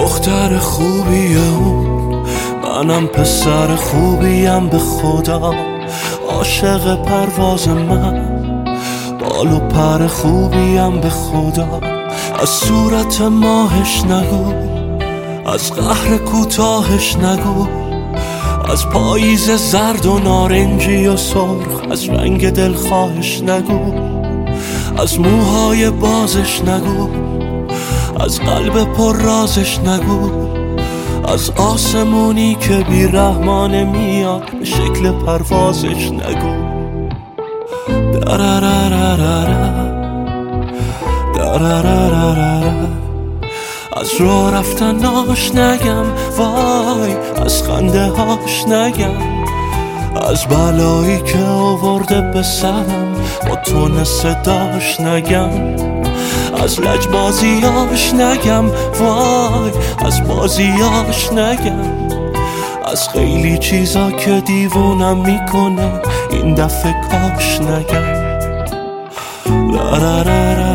دختر خوبیه اون، منم پسر خوبیم به خدا. عاشق پرواز من، بال و پر خوبیم به خدا. از صورت ماهش نگو، از قهر کوتاهش نگو، از پاییز زرد و نارنجی و سرخ، از رنگ دلخواهش نگو، از موهای بازش نگو، از قلب پر رازش نگو، از آسمونی که بی رحمانه میاد به شکل پروازش نگو. از راه رفتناش نگم، وای از خنده هاش نگم، از بلایی که آورده به سرم با تون صداش نگم، از لجبازیاش نگم، وای از بازیاش نگم، از خیلی چیزا که دیوونم میکنه این دفعه کاش نگم.